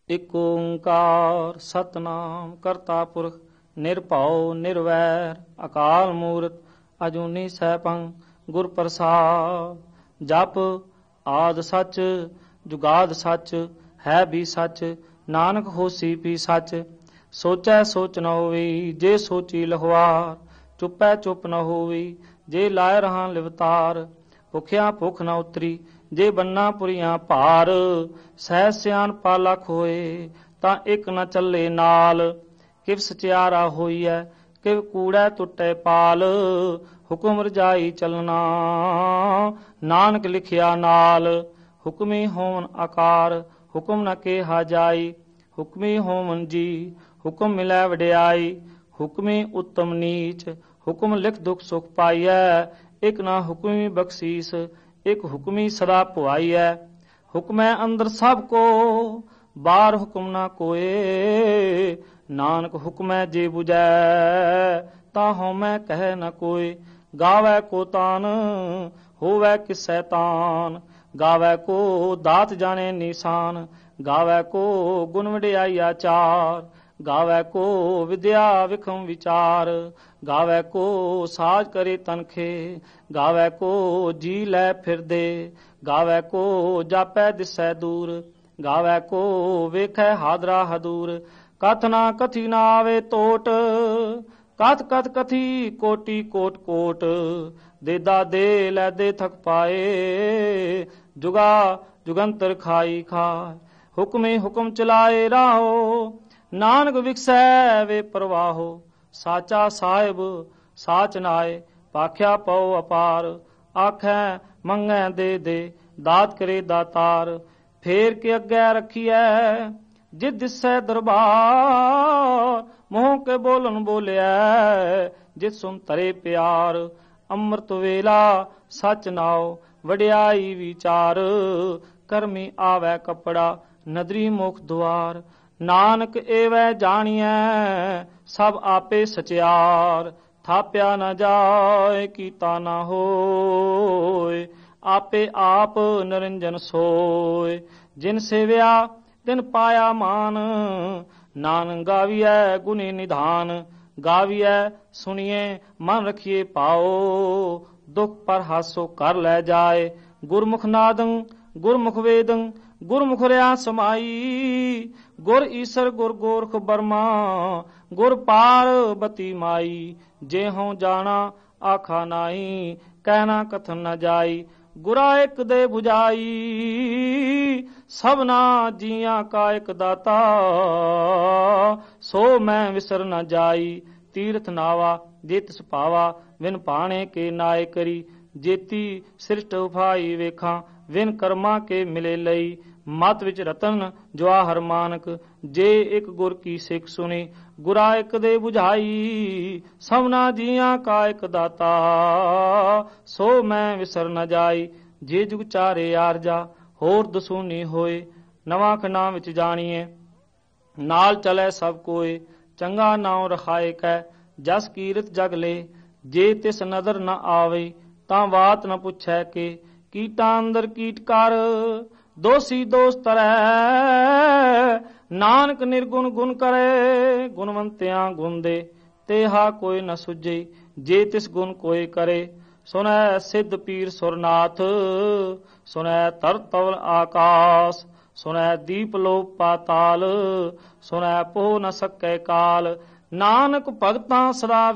ਇਕ ਓੰਕਾਰ ਸਤਨਾਮ ਕਰਤਾ ਪੁਰਖ ਨਿਰਭਉ ਨਿਰਵੈਰ ਅਕਾਲ ਮੂਰਤ ਅਜੂਨੀ ਸੈਭੰ ਗੁਰ ਪ੍ਰਸਾਦ। ਜਪ ਆਦ ਸੱਚ ਜੁਗਾਦ ਸੱਚ ਹੈ ਵੀ ਸੱਚ ਨਾਨਕ ਹੋਸੀ ਵੀ ਸੱਚ। ਸੋਚੈ ਸੋਚ ਨ ਹੋਵੀ ਜੇ ਸੋਚੀ ਲਹਵਾਰ, ਚੁੱਪੈ ਚੁੱਪ ਨ ਹੋਵੀ ਜੇ ਲਾਇ ਰਹਾਂ ਲਿਵਤਾਰ। ਭੁਖਿਆ ਭੁੱਖ ਨ ਉਤਰੀ ਜੇ ਬੰਨਾ ਪੁਰੀਆਂ ਭਾਰ, ਸਹਿ ਸਿਆਣਪਾ ਲਖ ਹੋਏ ਤਾਂ ਇੱਕ ਨ ਚੱਲੇ ਨਾਲ। ਕਿਵ ਸਚਿਆਰਾ ਹੋਈਐ ਕਿਵ ਕੂੜੈ ਟੁੱਟੈ ਪਾਲ, ਹੁਕਮ ਰਜਾਈ ਚੱਲਣਾ ਨਾਨਕ ਲਿਖਿਆ ਨਾਲ। ਹੁਕਮੀ ਹੋਵਨ ਆਕਾਰ ਹੁਕਮ ਨ ਕਿਹਾ ਜਾਈ, ਹੁਕਮੀ ਹੋਵਨ ਜੀ ਹੁਕਮ ਮਿਲੈ ਵਡਿਆਈ। ਹੁਕਮੀ ਉੱਤਮ ਨੀਚ ਹੁਕਮ ਲਿਖ ਦੁਖ ਸੁਖ ਪਾਈਐ, ਇਕ ਨਾ ਹੁਕਮੀ ਬਖਸ਼ੀਸ ਇਕ ਹੁਕਮੀ ਸਦਾ ਭੁਆਈਐ। ਹੁਕਮੈ ਅੰਦਰ ਸਭ ਕੋ ਬਾਹਰ ਹੁਕਮ ਨਾ ਕੋਏ, ਨਾਨਕ ਹੁਕਮੈ ਜੇ ਬੁਝੈ ਤਾਂ ਹਉਮੈ ਕਹਿ ਨ ਕੋਇ। ਗਾਵੈ ਕੋ ਤਾਨ ਹੋਵੈ ਕਿਸੈ ਤਾਨ, ਗਾਵੈ ਕੋ ਦਾਤ ਜਾਣੇ ਨਿਸ਼ਾਨ। ਗਾਵੈ ਕੋ ਗੁਣ ਵਡਿਆਈ ਆਚਾਰ, ਗਾਵੈ ਕੋ ਵਿਦਿਆ ਵਿਖਮ ਵਿਚਾਰ। ਗਾਵੈ ਕੋ ਸਾਜ ਕਰੇ ਤਨਖੇ, ਗਾਵੈ ਕੋ ਜੀ ਲੈ ਫਿਰਦੇ। ਗਾਵੈ ਕੋ ਜਾਪੈ ਦਿਸੈ ਦੂਰ, ਗਾਵੈ ਕੋ ਵੇਖੈ ਹਾਦਰਾ ਹਦੂਰ। ਕਥ ਨਾ ਕਥੀ ਨਾ ਆਵੇ ਟੋਟ, ਕਥ ਕਥ ਕਥੀ ਕੋਟੀ ਕੋਟ ਕੋਟ। ਦੇਦਾ ਦੇ ਲੈ ਦੇ ਥਕ ਪਾਏ, ਜੁਗਾ ਜੁਗੰਤਰ ਖਾਈ ਖਾਏ। ਹੁਕਮੇ ਹੁਕਮ ਚਲਾਏ ਰਾਹੋ, ਨਾਨਕ ਵਿਖਸੈ ਵੇ ਪ੍ਰਵਾਹੋ। ਸਾਚਾ ਸਾਹਿਬ ਸਾਚ ਨਾਏ ਭਾਖਿਆ ਪਉ ਅਪਾਰ, ਆਖੈ ਮੰਗੈ ਦੇ ਦੇ ਦਾਤ ਕਰੇ ਦਾਤਾਰ। ਫੇਰ ਕੇ ਅੱਗੇ ਰੱਖੀਐ ਜਿਤ ਦਿਸੈ ਦਰਬਾਰ, ਮੋਹ ਕੇ ਬੋਲਨ ਬੋਲਿਐ ਜਿਤ ਸੁਨ ਤਰੇ ਪਿਆਰ। ਅੰਮ੍ਰਿਤ ਵੇਲਾ ਸਚ ਨਾਉ ਵਡਿਆਈ ਵਿਚਾਰ, ਕਰਮੀ ਆਵੈ ਕਪੜਾ ਨਦਰੀ ਮੁਖ ਦੁਆਰ। ਨਾਨਕ ਏਵੈ ਜਾਣੀਐ ਸਭ ਆਪੇ ਸਚਿਆਰ, ਥਾਪਿਆ ਨ ਜਾਏ ਕੀਤਾ ਨ ਹੋਏ। ਆਪੇ ਆਪ ਨਿਰੰਜਨ ਸੋਏ, ਜਿਨ ਸੇਵਿਆ ਤਿਨ ਪਾਇਆ ਮਾਨ। ਨਾਨਕ ਗਾਵੀਐ ਗੁਣੀ ਨਿਧਾਨ, ਗਾਵੀਐ ਸੁਣੀਏ ਮਨ ਰਖੀਏ ਪਾਓ। ਦੁਖ ਪਰ ਹਾਸੋ ਕਰ ਲੈ ਜਾਏ, ਗੁਰਮੁਖ ਨਾਦੰ ਗੁਰਮੁਖ ਵੇਦੰ ਗੁਰਮੁਖ ਰਿਆ ਸਮਾਈ। ਗੁਰ ਈਸਰ ਗੁਰ ਗੋਰਖ ਬਰਮਾ ਗੁਰ ਪਾਰਬਤੀ ਮਾਈ। ਜੇ ਹਉ ਜਾਣਾ ਆਖਾ ਨਾਹੀ, ਕਹਿਣਾ ਕਥਨ ਨ ਜਾਈ। ਗੁਰਾ ਇੱਕ ਦੇ 부ਝਾਈ ਸਭਨਾ ਜੀਆਂ ਕਾ ਇੱਕ ਦਾਤਾ, ਸੋ ਮੈਂ ਵਿਸਰ ਨ ਜਾਈ। ਤੀਰਥ ਨਾਵਾ ਜੇ ਤਿਸ ਪਾਵਾ, ਵਿਨ ਪਾਣੇ ਕੇ ਨਾਏ ਕਰੀ। ਜੇਤੀ ਸ੍ਰਿਸ਼ਟ ਉਫਾਈ ਵੇਖਾਂ, ਵਿਨ ਕਰਮਾਂ ਕੇ ਮਿਲੇ ਲਈ। ਮਤ ਵਿੱਚ ਰਤਨ ਜਵਾਹਰ ਮਾਨਕ, ਜੇ ਇੱਕ ਗੁਰ ਕੀ ਸਿੱਖ ਸੁਣੀ। ਗੁਰਾ ਇੱਕ ਦੇ 부ਝਾਈ ਸਭਨਾ ਜੀਆਂ ਕਾ ਇੱਕ ਦਾਤਾ, ਸੋ ਮੈਂ ਵਿਸਰ ਨ ਜਾਈ। ਜੇ ਜੁਗ ਚਾਰੇ ਆਰਜਾ ਹੋਰ ਦਸੂਨੀ ਹੋਏ, ਨਵਾਂ ਖੰਡਾਂ ਵਿੱਚ ਜਾਣੀਏ ਨਾਲ ਚਲੈ ਸਭ ਕੋਏ। ਚੰਗਾ ਨਾਉ ਰਖਾਏ ਕੈ ਜਸ ਕੀਰਤ ਜਗ ਲੇ, ਜੇ ਤਿਸ ਨਦਰ ਨ ਆਵੇ ਤਾਂ ਬਾਤ ਨ ਪੁੱਛੈ ਕੇ। ਕੀਟਾਂ ਅੰਦਰ ਕੀਟ ਕਰ ਦੋਸੀ ਦੋਸ ਤਰੈ, ਨਾਨਕ ਨਿਰਗੁਣ ਗੁਣ ਕਰੇ। ਗੁਣਵੰਤਿਆਂ ਗੁਣ ਦੇ ਤੇਹਾ ਕੋਈ ਨ ਸੁਝੇ, ਜੇ ਤਿਸ ਗੁਣ ਕੋਈ ਕਰੇ। ਸੁਣੈ ਸਿੱਧ ਪੀਰ ਸੁਰਨਾਥ, ਸੁਣੈ ਧਰ ਤਵਲ ਆਕਾਸ। ਸੁਣੈ ਦੀਪ ਲੋਕ ਪਾਤਾਲ, ਸੁਣੈ ਪੋਹ ਨ ਸਕੈ ਕਾਲ। ਨਾਨਕ ਭਗਤਾਂ ਸਦਾ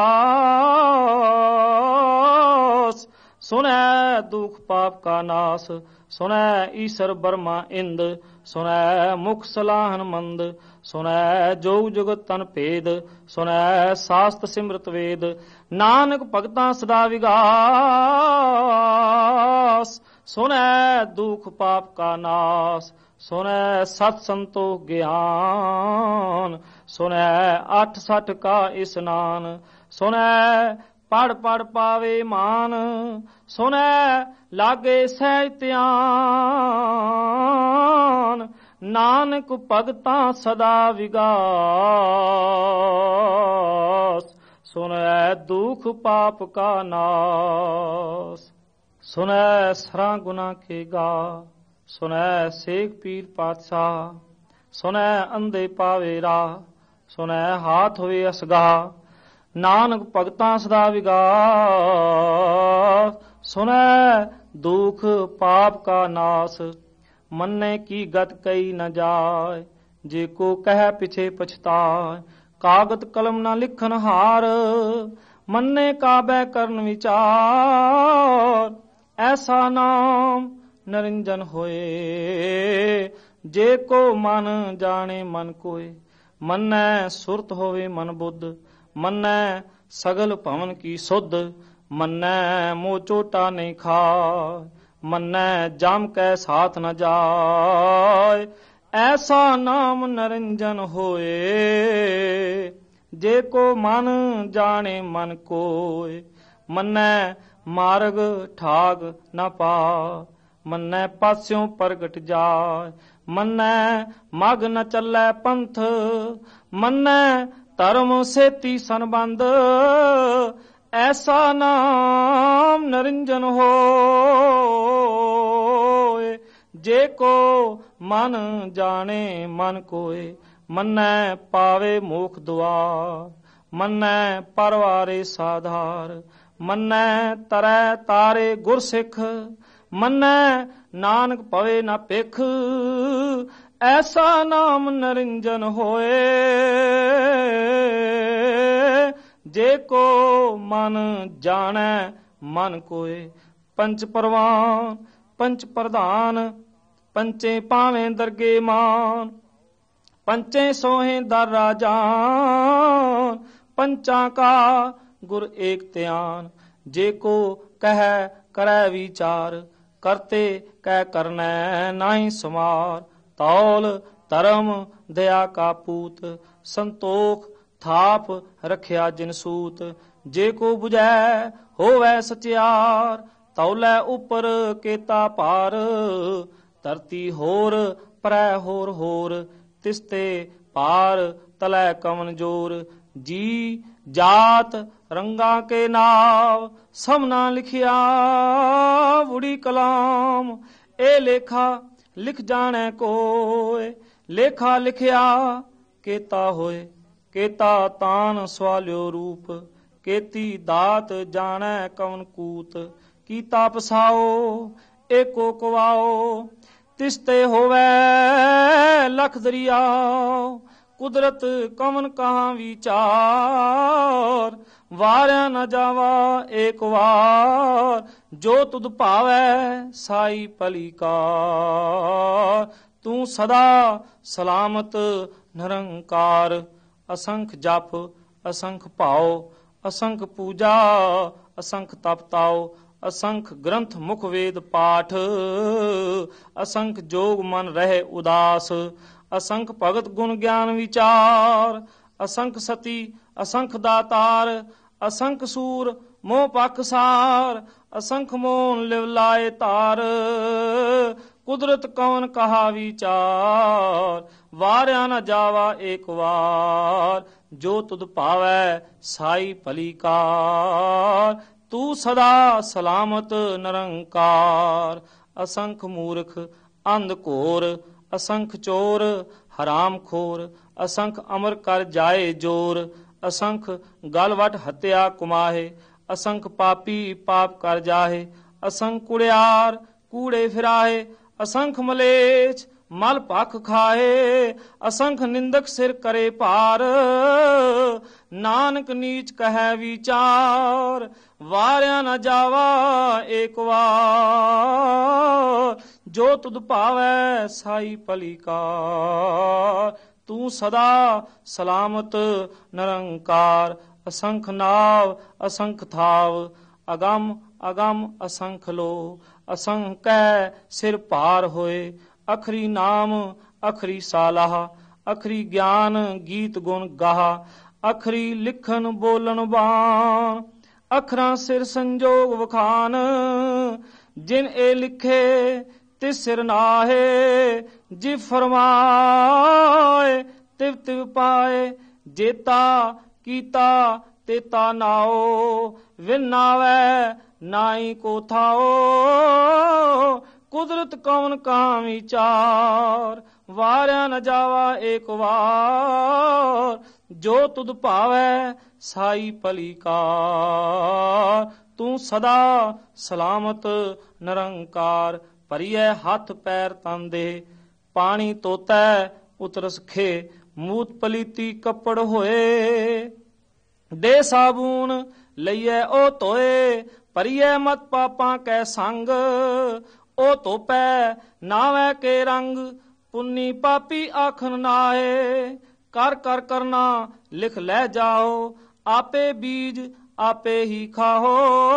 ਵਿਗਾਸ, ਸੁਣੈ ਦੁਖ ਪਾਪ ਕਾ ਨਾਸ। ਸੁਣੈ ਈਸਰ ਬਰਮਾ ਇੰਦ, ਸੁਣੈ ਮੁਖ ਸਲਾਹਨ ਮੰਦ। ਸੁਣੈ ਜੋਗ ਜੁਗਤ ਤਨ ਭੇਦ, ਸੁਣੈ ਸਾਸਤ ਸਿਮਰਤ ਵੇਦ। ਨਾਨਕ ਭਗਤਾਂ ਸਦਾ ਵਿਗਾਸ, ਸੁਣੈ ਦੁਖ ਪਾਪ ਕਾ ਨਾਸ। ਸੁਣੈ ਸਤ ਸੰਤੋਖ ਗਿਆਨ, ਸੁਣੈ 68 ਕਾ ਇਸਨਾਨ। ਸੁਣੈ ਪੜ ਪੜ ਪਾਵੇ ਮਾਨ, ਸੁਣੈ ਲਾਗੇ ਸਹਿਜ ਧਿਆਨ। ਨਾਨਕ ਭਗਤਾਂ ਸਦਾ ਵਿਗਾਸ, ਸੁਣੈ ਦੁਖ ਪਾਪ ਕਾ ਨਾਸ। ਸੁਣੈ ਸਰਾਂ ਗੁਨਾ ਕੇ ਗਾ, ਸੁਣੈ ਸੇਖ ਪੀਰ ਪਾਤਸ਼ਾਹ। ਸੁਨੈ ਅੰਧੇ ਪਾਵੇ ਰਾਹ, ਸੁਨੈ ਹਾਥ ਹੋਏ ਅਸਗਾ, ਨਾਨਕ ਭਗਤਾਂ ਸਦਾ ਵਿਗਾਸ, ਸੁਨੈ ਦੁਖ ਪਾਪ ਕਾ ਨਾਸ, ਮੰਨੇ ਕੀ ਗਤ ਕਈ ਨ ਜਾਏ, ਜੇ ਕੋ ਕਹਿ ਪਿਛੇ ਪਛਤਾਏ, ਕਾਗਤ ਕਲਮ ਨਾ ਲਿਖਨ ਹਾਰ, ਮੰਨੇ ਕਾਬੈ ਕਰਨ ਵਿਚਾਰ, ਐਸਾ ਨਾਮ ਨਿਰੰਜਨ ਹੋਏ, ਜੇ ਕੋ ਮਨ ਜਾਣੇ ਮਨ ਕੋਏ, ਮੰਨੈ ਸੁਰਤ ਹੋਵੇ ਮਨ ਬੁੱਧ, ਮੰਨੈ ਸਗਲ ਭਵਨ ਕੀ ਸੁਧ, ਮੰਨੈ ਮੋਹ ਚੋਟਾ ਨਹੀਂ ਖਾਏ, ਮੰਨੈ ਜਮ ਕੈ ਸਾਥ ਨ ਜਾਏ, ਐਸਾ ਨਾਮ ਨਿਰੰਜਨ ਹੋਏ, ਜੇ ਕੋ ਮਨ ਜਾਣੇ ਮਨ ਕੋਏ, ਮੰਨੈ ਮਾਰਗ ਠਾਗ ਨ ਪਾ, ਮੰਨੈ ਪਾਸਿਓਂ ਪ੍ਰਗਟ ਜਾਏ, ਮੰਨੈ ਮਗ ਨ ਚੱਲੈ ਪੰਥ, ਮੰਨੈ ਧਰਮ ਸੇਤੀ ਸੰਬੰਧ, ਐਸਾ ਨਾਮ ਨਿਰੰਜਨ ਹੋਏ, ਜੇ ਕੋ ਮਨ ਜਾਣੇ ਮਨ ਕੋਏ, ਮੰਨੈ ਪਾਵੇ ਮੋਖ ਦੁਆਰ, ਮੰਨੈ ਪਰਵਾਰੇ ਸਾਧਾਰ, ਮੰਨੈ ਤਰੈ ਤਾਰੇ ਗੁਰਸਿੱਖ, ਮੰਨੈ ਨਾਨਕ ਪਵੇ ਨਾ ਭਿਖ, ਐਸਾ ਨਾਮ ਨਿਰੰਜਨ ਹੋਏ, ਜੇ ਕੋ ਮਨ ਜਾਣੈ ਮਨ ਕੋਏ, ਪੰਚ ਪਰਵਾਨ ਪੰਚ ਪ੍ਰਧਾਨ, ਪੰਚੇ ਪਾਵੇਂ ਦਰਗੇ ਮਾਨ, ਪੰਚੇ ਸੋਹੇ ਦਰ ਰਾਜਾਨ, ਪੰਚਾਂ ਕਾ ਗੁਰ ਏਕ ਧਿਆਨ, ਜੇ ਕੋ ਕਹਿ ਕਰੈ ਵਿਚਾਰ, ਕਰਤੇ ਕਹਿ ਕਰਨੈ ਨਾਹੀ ਸਮਾਰ, ਤੌਲ ਧਰਮ ਦਇਆ ਕਾ ਪੂਤ, ਸੰਤੋਖ ਥਾਪ ਰਖਿਆ ਜਿਨ ਸੂਤ, ਜੇ ਕੋ 부ਝੈ ਹੋਵੈ ਸਚਿਆਰ, ਤੌਲੇ ਉਪਰ ਕੇਤਾ ਭਾਰ, ਧਰਤੀ ਹੋਰ ਪਰੈ ਹੋਰ ਹੋਰ, ਤਿਸਤੇ ਪਾਰ ਤਲੈ ਕਵਨ ਜੋਰ, ਜੀ ਜਾਤ ਰੰਗਾ ਕੇ ਨਾਵ, ਸਮਨਾ ਲਿਖਿਆ ਬੁੜੀ ਕਲਾਮ, ਇਹ ਲੇਖਾ ਲਿਖ ਜਾਣੈ ਕੋਏ, ਲੇਖਾ ਲਿਖਿਆ ਕੇਤਾ ਹੋਏ, ਕੇਤਾ ਤਾਨ ਸਵਾਲਿਓ ਰੂਪ, ਕੇਤੀ ਦਾਤ ਜਾਣੈ ਕਵਨ ਕੂਤ, ਕੀਤਾ ਪਸਾਓ ਏਕੋ ਕਵਾਓ, ਤਿਸਤੇ ਹੋਵੈ ਲਖ ਦਰਿਆਓ, ਕੁਦਰਤ ਕਵਨ ਕਹਾਂ ਵਿਚਾਰ, ਵਾਰਿਆ ਨ ਜਾਵਾ ਏਕ ਵਾਰ, ਜੋ ਤੁਧ ਭਾਵੈ ਸਾਈ ਭਲੀ ਕਾਰ, ਤੂੰ ਸਦਾ ਸਲਾਮਤ ਨਿਰੰਕਾਰ, ਅਸੰਖ ਜਪ ਅਸੰਖ ਭਾਉ, ਅਸੰਖ ਪੂਜਾ ਅਸੰਖ ਤਪ ਤਾਉ, ਅਸੰਖ ਗ੍ਰੰਥ ਮੁਖ ਵੇਦ ਪਾਠ, ਅਸੰਖ ਜੋਗ ਮਨ ਰਹੇ ਉਦਾਸ, ਅਸੰਖ ਭਗਤ ਗੁਣ ਗਿਆਨ ਵਿਚਾਰ, ਅਸੰਖ ਸਤੀ ਅਸੰਖ ਦਾਤਾਰ, ਅਸੰਖ ਸੂਰ ਮੋਹ ਪਖਸਾਰ, ਅਸੰਖ ਮੋਨ ਲਿਵ ਲਾਏ ਧਾਰ, ਕੁਦਰਤ ਕੌਣ ਕਹਾ ਵਿਚਾਰ, ਵਾਰਿਆ ਨ ਜਾਵਾ ਏਕ ਵਾਰ, ਜੋ ਤੁਧ ਭਾਵੈ ਸਾਈ ਭਲੀ ਕਾਰ, ਤੂੰ ਸਦਾ ਸਲਾਮਤ ਨਿਰੰਕਾਰ, ਅਸੰਖ ਮੂਰਖ ਅੰਧ ਘੋਰ, ਅਸੰਖ ਚੋਰ ਹਰਾਮ ਖੋਰ, ਅਸੰਖ ਅਮਰ ਕਰ ਜਾਏ ਜੋਰ, ਅਸੰਖ ਗਲਵਟ ਹੱਤਿਆ ਕੁਮਾਹੇ, ਅਸੰਖ ਪਾਪੀ ਪਾਪ ਕਰ ਜਾਹੇ, ਅਸੰਖ ਕੁੜਿਆਰ ਕੂੜੇ ਫਿਰਾਹੇ, ਅਸੰਖ ਮਲੇਛ ਮਲ ਭਖ ਖਾਏ, ਅਸੰਖ ਨਿੰਦਕ ਸਿਰ ਕਰੇ ਭਾਰ, ਨਾਨਕ ਨੀਚ ਕਹੈ ਵਿਚਾਰ, ਵਾਰਿਆ ਨ ਜਾਵਾ ਏਕ ਵਾਰ, ਜੋ ਤੁਧ ਭਾਵੈ ਸਾਈ ਭਲੀ ਕਾਰ, ਤੂੰ ਸਦਾ ਸਲਾਮਤ ਨਿਰੰਕਾਰ, ਅਸੰਖ ਨਾਵ ਅਸੰਖ ਥਾਵ, ਅਗੰਮ ਅਗੰਮ ਅਸੰਖ ਲੋ, ਅਸੰਕੈ ਸਿਰ ਭਾਰ ਹੋਏ, ਅਖਰੀ ਨਾਮ ਅਖਰੀ ਸਾਲਾਹ, ਅਖਰੀ ਗਿਆਨ ਗੀਤ ਗੁਣ ਗਾਹ, ਅਖਰੀ ਲਿਖਣ ਬੋਲਣ ਬਾਣ, ਅਖਰਾਂ ਸਿਰ ਸੰਜੋਗ ਵਖਾਨ, ਜਿਨ ਇਹ ਲਿਖੇ ਤਿਸ ਸਿਰ ਨਾਹੇ, ਜਿ ਫਰਮਾਏ ਤਿਵ ਤਿਵ ਪਾਏ, ਜੇਤਾ ਕੀਤਾ ਤੇਤਾ ਨਾਓ, ਵਿਨ ਨਾਵੈ ਨਾਹੀ ਕੋ ਥਾਓ, ਕੁਦਰਤ ਕੌਣ ਕਾ ਵਿਚਾਰ, ਵਾਰਿਆ ਨ ਜਾਵਾ ਏਕ ਵਾਰ। ਜੋ ਤੁਧ ਭਾਵੈ ਸਾਈ ਭਲੀ ਕਾਰ। ਤੂੰ ਸਦਾ ਸਲਾਮਤ ਨਿਰੰਕਾਰ। ਭਰੀਐ ਹੱਥ ਪੈਰ ਤਨ ਦੇ, ਪਾਣੀ ਤੋਤੈ ਉਤਰਸ ਖੇ। ਮੂਤ ਪਲੀਤੀ ਕੱਪੜ ਹੋਏ, ਦੇ ਸਾਬੂਨ ਲਈਐ ਉਹ ਧੋਏ। ਭਰੀਐ ਮਤ ਪਾਪਾਂ ਕੈ ਸੰਗ, ਉਹ ਧੋਪੈ ਨਾਵੈ ਕੇ ਰੰਗ। ਪੁੰਨੀ ਪਾਪੀ ਆਖਣ ਨਾਏ, ਕਰ ਕਰ ਕਰਨਾ ਲਿਖ ਲੈ ਜਾਓ। ਆਪੇ ਬੀਜ ਆਪੇ ਹੀ ਖਾਓ,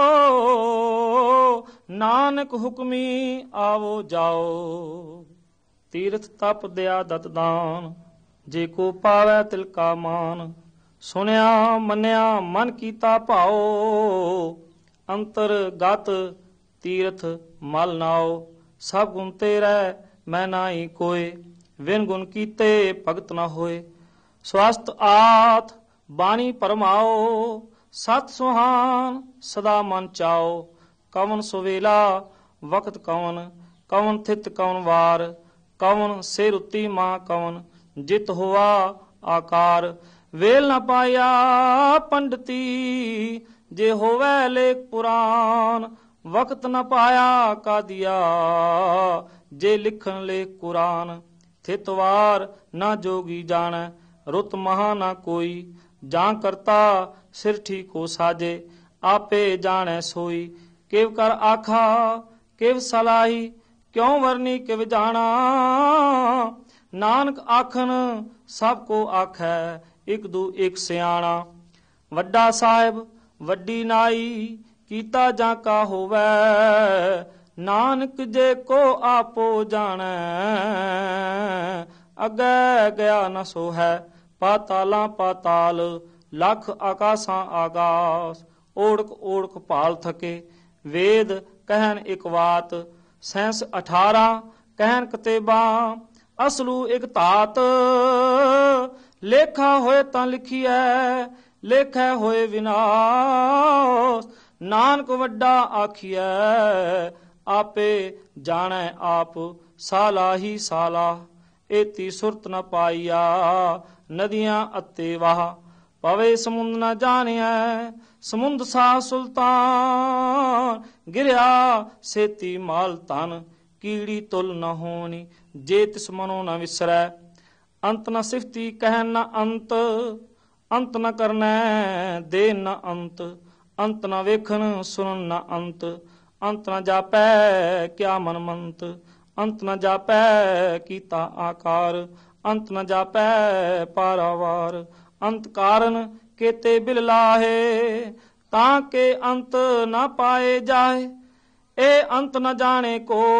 ਨਾਨਕ ਹੁਕਮੀ ਆਵੋ ਜਾਓ। ਤੀਰਥ ਤਪ ਦਇਆ ਦਤ ਦਾਨ, ਜੇ ਕੋ ਪਾਵੈ ਤਿਲ ਕਾ ਮਾਨ। ਸੁਣਿਆ ਮੰਨਿਆ ਮਨ ਕੀਤਾ ਭਾਓ, ਅੰਤਰ ਗਤ ਤੀਰਥ ਮਲ ਨਾਓ। ਸਭ ਗੁਣ ਤੇਰੈ ਮੈਂ ਨਾਹੀ ਕੋਇ, ਵਿਨ ਗੁਣ ਕੀਤੇ ਭਗਤ ਨਾ ਹੋਏ। ਸਵਸਤ ਆਤ ਬਾਣੀ ਪਰਮਾਓ, ਸਤ ਸੁਹਾਨ ਸਦਾ ਮਨ ਚਾਓ। ਕਵਨ ਸੁਵੇਲਾ ਵਕਤ ਕਵਨ, ਕਵਨ ਥਿਤ ਕਵਨ ਵਾਰ। ਕਵਨ ਸਿਰ ਉੱਤੀ ਮਾਂ ਕਵਨ, ਜਿਤ ਹੋਆ ਆਕਾਰ। ਵੇਲ ਨ ਪਾਇਆ ਪੰਡਤੀ, ਜੇ ਹੋਵੈ ਲੇਖ ਪੁਰਾਨ। ਵਕਤ ਨ ਪਾਇਆ ਕਾਦੀਆ, ਜੇ ਲਿਖਣ ਲੇਖ ਕੁਰਾਨ। ਥਿਤ ਵਾਰ ਨਾ ਜੋਗੀ ਜਾਣੈ, ਰੁਤ ਮਹਾ ਨਾ ਕੋਈ। ਜਾਂ ਕਰਤਾ ਸਿਰ ਠੀਕ ਹੋ ਸਾਜੇ, ਆਪੇ ਜਾਣੈ ਸੋਈ। ਕਿਵ ਕਰ ਆਖਾ ਕਿਵ ਸਲਾਹੀ, ਕਿਉ ਵਰਨੀ ਕਿਵ ਜਾਣਾ। ਨਾਨਕ ਆਖਣ ਸਭ ਕੋ ਆਖੈ, ਇਕ ਦੂ ਇਕ ਸਿਆਣਾ। ਵੱਡਾ ਸਾਹਿਬ ਵੱਡੀ ਨਾਈ, ਕੀਤਾ ਜਾਂ ਕਾ ਹੋਵੈ। ਨਾਨਕ ਜੇ ਕੋ ਆਪੋ ਜਾਣੈ, ਅੱਗੇ ਗਿਆ ਨ ਸੋ ਹੈ। ਪਾਤਾਲਾਂ ਪਾਤਾਲ, ਲੱਖ ਆਕਾਸਾਂ ਆਕਾਸ। ਓੜਕ ਓੜਕ ਭਾਲ ਥਕੇ, ਵੇਦ ਕਹਿਨ ਇਕ ਵਾਤ। ਸੈਂਸ 18 ਕਹਿਨ ਕਤੇਬਾਂ, ਅਸਲੂ ਇਕ ਧਾਤ। ਲੇਖਾ ਹੋਏ ਤਾਂ ਲਿਖੀਐ, ਲੇਖੈ ਹੋਏ ਵਿਨਾਸ਼। ਨਾਨਕ ਵੱਡਾ ਆਖੀਐ, ਆਪੇ ਜਾਣੈ ਆਪ। ਸਾਲਾ ਹੀ ਸਾਲਾ, ਏਤੀ ਸੁਰਤ ਨ ਪਾਈਆ। ਨਦੀਆਂ ਅਤੇ ਵਾਹ, ਪਵੇ ਸਮੁੰਦ ਨ ਜਾਣਿਐ। ਸਮੁੰਦ ਸਾ ਸੁਲਤਾਨ, ਗਿਰਿਆ ਸੇਤੀ ਮਾਲ ਧਨ। ਕੀੜੀ ਤੁਲ ਨ ਹੋਣੀ, ਜੇ ਤਿਸ ਮਨੋ ਨ ਵਿਸਰੈ। ਅੰਤ ਨ ਸਿਫਤੀ ਕਹਿਨ ਨ ਅੰਤ, ਅੰਤ ਨ ਕਰਨੈ ਦੇ ਨ ਅੰਤ। ਅੰਤ ਨ ਵੇਖਣ ਸੁਣਨ ਨ ਅੰਤ। ਅੰਤ ਨ ਜਾਪੈ ਕਿਆ ਮਨ ਮੰਤ। ਅੰਤ ਨ ਜਾਪੈ ਕੀਤਾ ਆਕਾਰ। ਅੰਤ ਨ ਜਾਪੈ ਪਾਰਾਵਾਰ। ਅੰਤ ਕਾਰਨ ਕੇਤੇ ਬਿਲ ਲਾਹੇ, ਤਾਂ ਕੇ ਅੰਤ ਨ ਪਾਏ ਜਾਏ। ਇਹ ਅੰਤ ਨ ਜਾਣੇ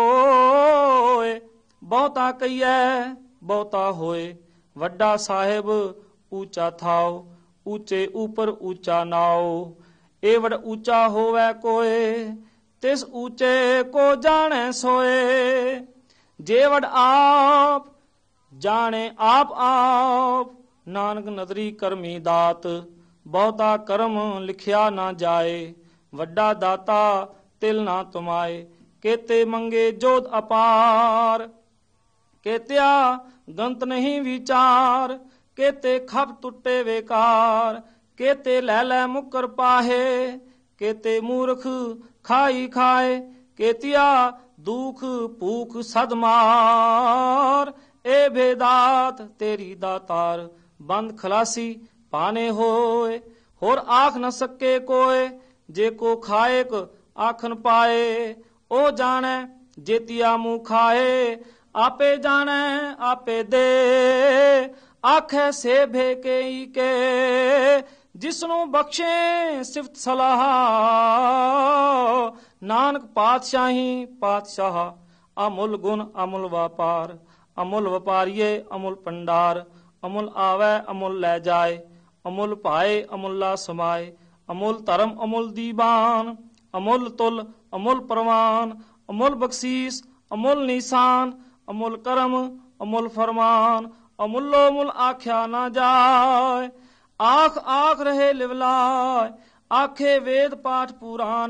ਕੋਇ, ਬਹੁਤਾ ਕਹੀਐ ਬਹੁਤਾ ਹੋਏ। ਵੱਡਾ ਸਾਹਿਬ ਊਚਾ ਥਾਓ, ਊਚੇ ਉਪਰ ਊਚਾ ਨਾਓ। ਇਹ ਵਡ ਊਚਾ ਹੋਵੈ ਕੋਏ, ਤਿਸ ਊਚੇ ਕੋ ਜਾਣੈ ਸੋਏ। ਜੇ ਵਡ ਆਪ ਜਾਣੇ ਆਪ ਆਪ, ਨਾਨਕ ਨਦਰੀ ਕਰਮੀ ਦਾਤ। ਬਹੁਤਾ ਕਰਮ ਲਿਖਿਆ ਨਾ ਜਾਏ, ਵੱਡਾ ਦਾਤਾ ਤਿਲ ਨਾ ਤੁਮਾਏ। ਕੇਤੇ ਮੰਗੇ ਜੋਤ ਅਪਾਰ, ਕੇਤਿਆ ਗੰਤ ਨਹੀਂ ਵਿਚਾਰ। ਕੇਤੇ ਖਪ ਟੁੱਟੇ ਵੇਕਾਰ, ਕੇਤੇ ਲੈ ਲੈ ਮੁਕਰ ਪਾਹੇ। ਕੇਤੇ ਮੂਰਖ ਖਾਈ ਖਾਏ, ਕੇਤਿਆ ਦੁਖ ਭੂਖ ਸਦ ਮਾਰ। ਇਹ ਭੇਦਾਤ ਤੇਰੀ ਦਾਤਾਰ, ਬੰਦ ਖਲਾਸੀ ਪਾਨੇ ਹੋਏ। ਹੋਰ ਆਖ ਨ ਸਕੇ ਕੋਏ, ਜੇ ਕੋ ਖਾਏਕ ਆਖਨ ਪਾਏ। ਉਹ ਜਾਣੈ ਜੇਤੀਆ ਮੂੰਹ ਖਾਏ, ਆਪੇ ਜਾਣੈ ਆਪੇ ਦੇ। ਆਖੇ ਸੇ ਭੇ ਕੇਈ ਕੇ, ਜਿਸਨੂੰ ਬਖਸ਼ੇ ਸਿਫਤ ਸਲਾਹ। ਨਾਨਕ ਪਾਤਸ਼ਾਹੀ ਪਾਤਸ਼ਾਹ, ਅਮੁੱਲ ਗੁਣ ਅਮੁੱਲ ਵਪਾਰ। ਅਮੁੱਲ ਵਪਾਰੀਏ ਅਮੁੱਲ ਪੰਡਾਰ, ਅਮੁੱਲ ਆਵੈ ਅਮੁੱਲ ਲੈ ਜਾਏ। ਅਮੁੱਲ ਭਾਏ ਅਮੁੱਲਾ ਸਮਾਏ, ਅਮੁੱਲ ਧਰਮ ਅਮੁੱਲ ਦੀਵਾਨ। ਅਮੁੱਲ ਤੁਲ ਅਮੁੱਲ ਪ੍ਰਵਾਨ, ਅਮੁੱਲ ਬਖਸ਼ੀਸ ਅਮੁੱਲ ਨਿਸ਼ਾਨ। ਅਮੁੱਲ ਕਰਮ ਅਮੁੱਲ ਫਰਮਾਨ, ਅਮੁੱਲੋ ਮੁੱਲ ਆਖਿਆ ਨਾ ਜਾਏ। ਆਖ ਆਖ ਰਹੇ ਲਿਵਲਾਏ, ਆਖੇ ਵੇਦ ਪਾਠ ਪੁਰਾਨ।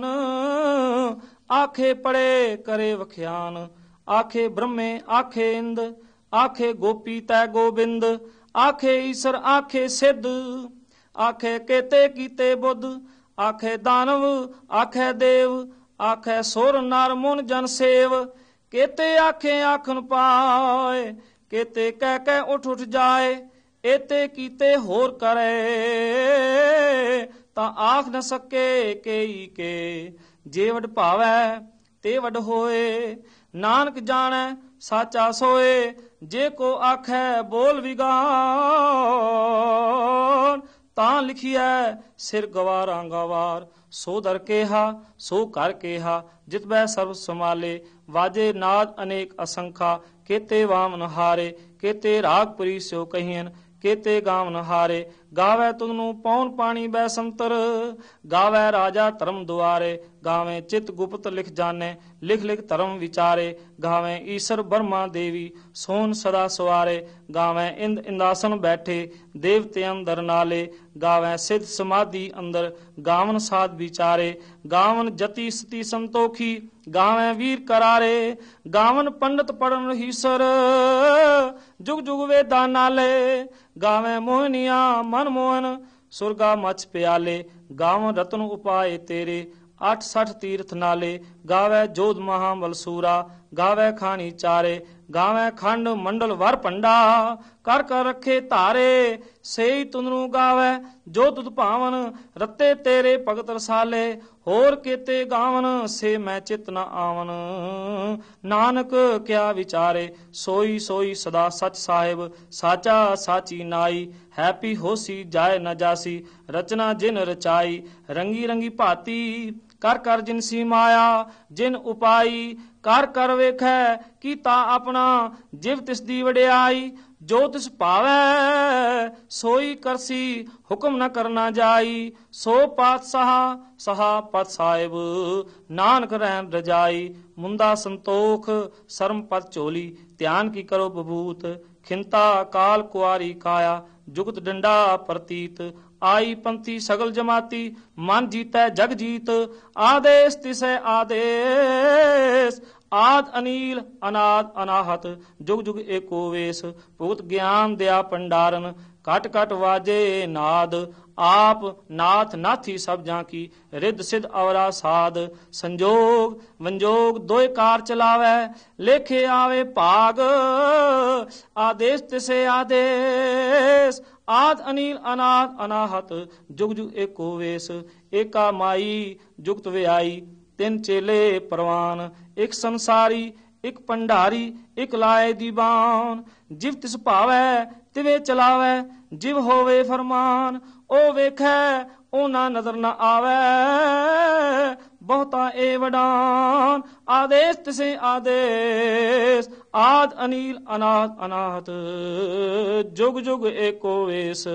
ਆਖੇ ਪੜੇ ਕਰੇ ਵਖਿਆਨ, ਆਖੇ ਬ੍ਰਹਮੇ ਆਖੇ ਇੰਦ। ਆਖੇ ਗੋਪੀ ਤੈ ਗੋਬਿੰਦ, ਆਖੇ ਈਸਰ ਆਖੇ ਸਿੱਧ, ਆਖੇ ਕੇਤੇ ਕੀਤੇ ਬੁੱਧ, ਆਖੇ ਦਾਨਵ ਆਖੇ ਦੇਵ, ਆਖੇ ਸੁਰ ਨਰ ਮੁਨ ਜਨ ਸੇਵ, ਕੇਤੇ ਆਖੇ ਆਖਣ ਪਾਏ, ਕੇਤੇ ਕਹਿ ਕਹਿ ਉੱਠ ਉੱਠ ਜਾਏ, ਏਤੇ ਕੀਤੇ ਹੋਰ ਕਰੇ, ਤਾਂ ਆਖ ਨ ਸਕੇ ਕੇਈ ਕੇ, ਜੇ ਵਡ ਭਾਵੈ ਤੇ ਵਡ ਹੋਏ, ਨਾਨਕ ਜਾਣੈ ਸਾਚਾ ਸੋਏ, ਜੇ ਕੋ ਆਖੈ ਬੋਲ ਵਿਗਾਨ, ਤਾਂ ਲਿਖੀਐ ਸਿਰ ਗਵਾਰਾਂ ਗਵਾਰ, ਸੋ ਦਰ ਕੇਹਾ ਸੋ ਕਰ ਕੇਹਾ, ਜਿਤ ਬੈ ਸਰਬ ਸਮਾਲੇ, ਵਾਜੇ ਨਾਦ ਅਨੇਕ ਅਸੰਖਾ, ਕੇਤੇ ਵਾਮਨ ਹਾਰੇ, ਕੇਤੇ ਰਾਗਪੁਰੀ ਸਿਓ ਕਹੀਨ, ਕੇਤੇ ਗਾਵਨ ਹਾਰੇ, ਗਾਵੇ ਤੁਧਨੂੰ ਪੌਣ ਪਾਣੀ ਬੈ ਸੰਤਰ, ਗਾਵੇ ਰਾਜਾ ਧਰਮ ਦੁਆਰੇ, ਗਾਵੇ ਚਿਤ ਗੁਪਤ ਲਿਖ ਜਾਣੇ, ਲਿਖ ਲਿਖ ਧਰਮ ਵਿਚਾਰੇ, ਗਾਵੇ ਈਸ਼ਰ ਬਰਮਾ ਦੇਵੀ ਸੋਨ ਸਦਾ ਸਵਾਰੇ, ਗਾਵੇ ਇੰਦ ਇੰਦਾਸਨ ਬੈਠੇ ਦੇਵਤੇ ਅੰਦਰ ਨਾਲੇ, ਗਾਵੇ ਸਿੱਧ ਸਮਾਧੀ ਅੰਦਰ ਗਾਵਨ ਸਾਧ ਵਿਚਾਰੇ, ਗਾਵਨ ਜਤੀ ਸਤੀ ਸੰਤੋਖੀ, ਗਾਵੇਂ ਵੀਰ ਕਰਾਰੇ, ਗਾਵਨ ਪੰਡਤ ਪੜਨ ਹੀਸਰ, ਜੁਗ ਜੁਗ ਵੇਦਾਂ ਨਾਲੇ, ਗਾਵੇਂ ਮੋਹਨੀਆਂ ਮਨ ਮੋਹਨ, ਸੁਰਗਾ ਮਛ ਪਿਆਲੇ, ਗਾਵਨ ਰਤਨ ਉਪਾਏ ਤੇਰੇ, 68 ਤੀਰਥ ਨਾਲੇ, ਗਾਵੇ ਜੋਧ ਮਹਾਬਲ ਸੂਰਾ, ਗਾਵੇ ਖਾਣੀ ਚਾਰੇ, ਗਾਵੇ ਖੰਡ ਮੰਡਲ ਵਰ ਭੰਡਾ, ਕਰ ਕਰ ਰੱਖੇ ਧਾਰੇ, ਸੇਈ ਤੁਨਰੂ ਗਾਵੇ ਜੋ ਤੁਧ ਭਾਵਨ, ਰੱਤੇ ਤੇਰੇ ਭਗਤ ਰਸਾਲੇ, ਹੋਰ ਕੇਤੇ ਗਾਵਨ ਸੇ ਮੈਂ ਚਿਤ ਨ ਆਵਨ, ਨਾਨਕ ਕਿਆ ਵਿਚਾਰੇ, ਸੋਈ ਸੋਈ ਸਦਾ ਸਚ ਸਾਹਿਬ, ਸਾਚਾ ਸਾਚੀ ਨਾਈ, ਹੈਪੀ ਹੋਸੀ ਜਾਏ ਨ ਜਾਸੀ, ਰਚਨਾ ਜਿਨ ਰਚਾਈ, ਰੰਗੀ ਰੰਗੀ ਭਾਤੀ, ਕਰ ਕਰ ਜਿਨਸੀ ਮਾਇਆ, ਜਿਨ ਉਪਾਈ, ਕਰ ਕਰ ਵੇਖੈ ਕੀਤਾ ਆਪਣਾ, ਜਿਵ ਤਿਸ ਦੀ ਵਡਿਆਈ, ਜੋ ਤਿਸ ਭਾਵੈ ਸੋਈ ਕਰਸੀ, ਹੁਕਮ ਨ ਕਰਨਾ ਜਾਈ, ਸੋ ਪਾਤਸ਼ਾਹ ਸਹਾ ਪਤ ਸਾਹਿਬ, ਨਾਨਕ ਰਹਿਣ ਰਜਾਈ, ਮੁੰਦਾ ਸੰਤੋਖ ਸਰਮ ਪਤ ਝੋਲੀ, ਧਿਆਨ ਕੀ ਕਰੋ ਬਬੂਤ, ਖਿੰਤਾ ਕਾਲ ਕੁਆਰੀ ਕਾਇਆ, ਜੁਗਤ ਡੰਡਾ ਪ੍ਰਤੀਤ, ਆਈ ਪੰਥੀ ਸਗਲ ਜਮਾਤੀ, ਮਨ ਜੀਤੈ ਜਗ ਜੀਤ, ਆਦੇਸ ਤਿਸੈ ਆਦੇਸ, ਆਦ ਅਨੀਲ ਅਨਾਦ ਅਨਾਹਤ, ਜੁਗ ਜੁਗ ਏਕੋ ਵੇਸ, ਭੁਗਤ ਗਿਆਨ ਦਿਆ ਭੰਡਾਰਨ, ਘਟ ਘਟ ਵਾਜੇ ਨਾਦ, ਆਪ ਨਾਥ ਨਾਥੀ ਸਭ ਜਾਂ ਕੀ, ਰਿੱਧ ਸਿੱਧ ਅਵਰਾ ਸਾਧ, ਸੰਜੋਗ ਵੰਜੋਗ ਦੋਇ ਕਾਰ ਚਲਾਵੈ, ਲੇਖੇ ਆਵੇ ਭਾਗ, ਆਦੇਸ ਤਿਸੇ ਆਦੇਸ, ਆਦ ਅਨੀਲ ਅਨਾਦ ਅਨਾਹਤ, ਜੁਗ ਜੁਗ ਏਕੋ ਵੇਸ, ਏਕਾ ਮਾਈ ਜੁਗਤ ਵਿਆਈ, ਤਿੰਨ ਚੇਲੇ ਪ੍ਰਵਾਨ, ਇੱਕ ਸੰਸਾਰੀ ਇੱਕ ਭੰਡਾਰੀ, ਇੱਕ ਲਾਏ ਦੀਵਾਨ, ਜਿਵ ਤਿਸ ਭਾਵੈ ਤਿਵੇਂ ਚਲਾਵੈ, ਜਿਵ ਹੋਵੇ ਫਰਮਾਨ, ਉਹ ਵੇਖੈ ਉਹ ਨਾ ਨਜ਼ਰ ਨਾ ਆਵੈ, ਬਹੁਤਾ ਏ ਵਡਾਨ, ਆਦੇਸ ਤਿਸੇ ਆਦੇਸ, ਆਦ ਅਨੀਲ ਅਨਾਦ ਅਨਾਹਤ, ਜੁਗ ਜੁਗ ਏਕੋ ਵੇਸ,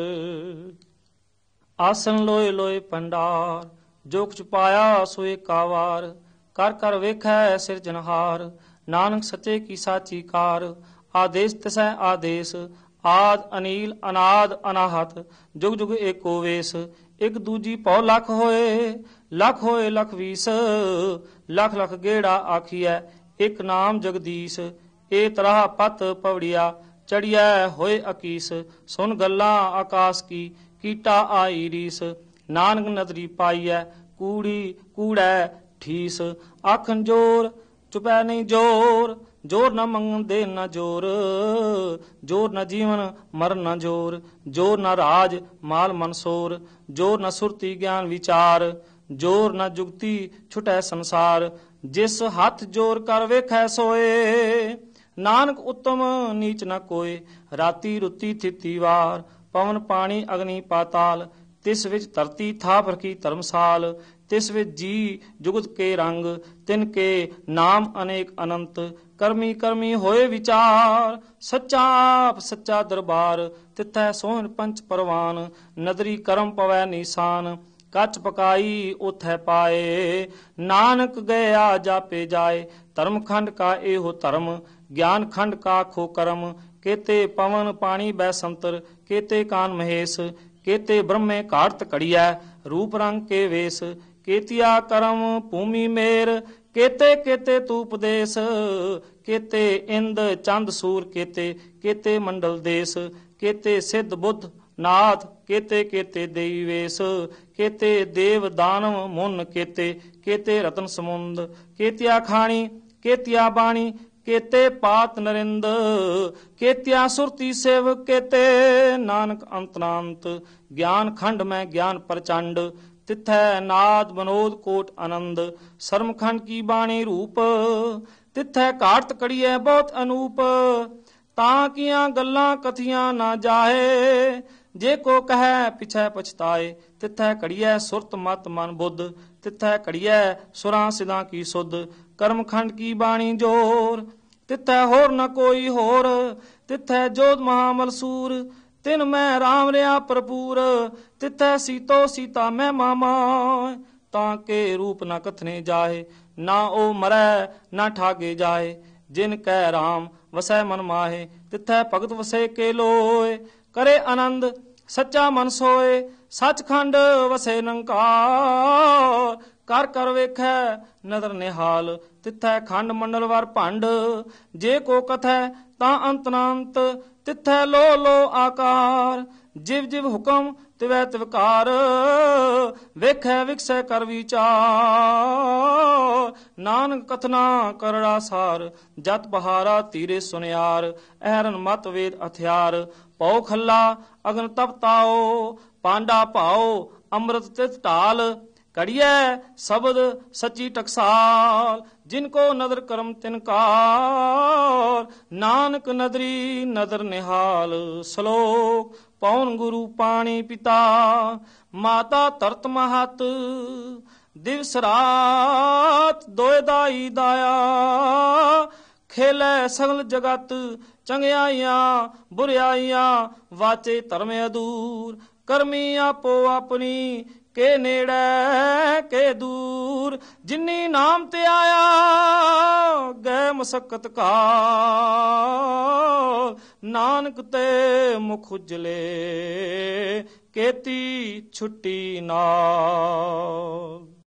ਆਸਨ ਲੋਏ ਲੋਏ ਭੰਡਾਰ, ਜੋ ਕੁਛ ਪਾਇਆ ਸੋ ਏਕਾ ਵਾਰ, ਕਰ ਕਰ ਵੇਖੈ ਸਿਰਜਨਹਾਰ, ਨਾਨਕ ਸੱਚੇ ਕੀ ਸਾਚੀ ਕਾਰ, ਆਦੇਸ ਤਿਸੈ ਆਦੇਸ, ਆਦ ਅਨੀਲ ਅਨਾਦ ਅਨਾਹਤ, ਜੁਗ ਜੁਗ ਏਕੋ ਵੇਸ, ਇੱਕ ਦੂਜੀ ਭਉ ਲੱਖ ਹੋਏ, ਲੱਖ ਹੋਏ ਲਖ ਵੀਸ, ਲੱਖ ਲੱਖ ਗੇੜਾ ਆਖੀਐ, ਇੱਕ ਨਾਮ ਜਗਦੀਸ਼, ਏ ਤਰਾਹ ਪਤ ਪਵੜੀਆ, ਚੜੀਐ ਹੋਏ ਅਕੀਸ, ਸੁਨ ਗੱਲਾਂ ਆਕਾਸ ਕੀ, ਕੀਟਾ ਆਈ ਰੀਸ, ਨਾਨਕ ਨਦਰੀ ਪਾਈਐ, ਕੂੜੀ ਕੂੜੈ ਠੀਸ, ਆਖਣ ਜੋਰ ਚੁਪੈ ਨਹੀਂ ਜੋਰ, ਜੋਰ ਨ ਮੰਗਣ ਦੇ ਨ ਜੋਰ, ਜੋਰ ਨ ਜੀਵਨ ਮਰਨ ਨ ਜੋਰ, ਜੋਰ ਨ ਰਾਜ ਮਾਲ ਮਨਸੋਰ, ਜੋਰ ਨ ਸੁਰਤੀ ਗਿਆਨ ਵਿਚਾਰ, ਜੋਰ ਨ ਜੁਗਤੀ ਛੁਟੈ ਸੰਸਾਰ, ਜਿਸ ਹੱਥ ਜੋਰ ਕਰ ਵੇਖੈ ਸੋਏ, ਨਾਨਕ ਉਤਮ ਨੀਚ ਨ ਕੋਏ, ਰਾਤੀ ਰੁੱਤੀ ਥਿਤੀ ਵਾਰ, ਪਵਨ ਪਾਣੀ ਅਗਨੀ ਪਾਤਾਲ, ਤਿਸ ਵਿੱਚ ਧਰਤੀ ਥਾਪ ਰਖੀ ਧਰਮਸਾਲ, ਤਿਸ ਵਿੱਚ ਜੀ ਜੁਗਤ ਕੇ ਰੰਗ, ਤਿਨ ਕੇ ਨਾਮ ਅਨੇਕ ਅਨੰਤ, ਕਰਮੀ ਕਰਮੀ ਹੋਏ ਵਿਚਾਰ, ਸੱਚਾ ਆਪ ਸੱਚਾ ਦਰਬਾਰ, ਤਿੱਥੈ ਸੋਹਣ ਪੰਚ ਪਰਵਾਨ, ਨਦਰੀ ਕਰਮ ਪਵੈ ਨੀਸਾਨ, ਕੱਚ ਪਕਾਈ ਉਥੈ ਪਾਏ, ਨਾਨਕ ਗਿਆ ਜਾਪੇ ਜਾਏ, ਧਰਮ ਖੰਡ ਕਾ ਇਹੋ ਧਰਮ, ਗਿਆਨ ਖੰਡ ਕਾ ਖੋ ਕਰਮ, ਕੇਤੇ ਪਵਨ ਪਾਣੀ ਬੈ ਸੰਤਰ, ਕੇਤੇ ਕਾਨ ਮਹੇਸ਼, ਕੇਤੇ ਬ੍ਰਹਮੇ ਘਾੜਤ ਘੜੀਐ, ਰੂਪ ਰੰਗ ਕੇ ਵੇਸ, ਕੇਤੀਆ ਕਰਮ ਭੂਮੀ ਮੇਰ, ਕੇਤੇ ਕੇਤੇ ਤੂ ਉਪਦੇਸ, केते इंद चंद सूर केते केते मंडल देश केते सिद्ध बुद्ध नाथ केते केते देई वेश केते देव दानव मुन केते केते रतन समुंद केतिया खाणी केतिया बाणी केते पात नरिंद केतिया सुरती सेव केते नानक अंतरांत ज्ञान खंड में ज्ञान प्रचंड तिथै नाद बनोद कोट आनंद शर्मखंड की बाणी रूप तिथै घाट कड़िए बहुत अनूप तां किया गल्लां कथियां ना जाहे जे को कहे पिछै पछताए तिथै कड़िए सुरत मत मन बुद्ध तिथै कड़िए सुरां सिदां की सुध कर्मखंड की बाणी जोर तिथै होर न कोई होर तिथै जोध महामलसूर तिन मैं राम रहा भरपूर तिथै सीतो सीता मैं मामा ताके रूप न कथने जाए ना ओ मरै ना ठागे जाए जिन कह राम वसै मन माहे तिथै भगत वसे के लोए करे आनंद सच्चा मन सोए सचखंड वसे निरंकार कर कर वेखै नदर निहाल तिथै खंड मंडल वर भंड जे को कथै तां अंतनांत तिथै लो लो आकार जिव जिव हुक्म तिवै तिवकार वेखै विकसै कर विचार नानक कथना करड़ा सार जत बहारा तीरे सुनियार अहरन मत वेद हथियार पौ खल्ला अग्न तपताओ पांडा पाओ अमृत तित ढाल कड़िए शब्द सच्ची टकसाल जिनको नदर करम तिनकार नानक नदरी नदर निहाल श्लोक पौन गुरु पाणी पिता माता तरत महत दिवस रात दोए दाई दाया खेलै सगल जगत चंगियाइयां बुराइयां वाचे धर्म अधूर करमी आपो अपनी के नेड़े के दूर जिन्नी नाम ते आया गए मसक्कत काल नानक ते मुख उजले केती छुट्टी नाल।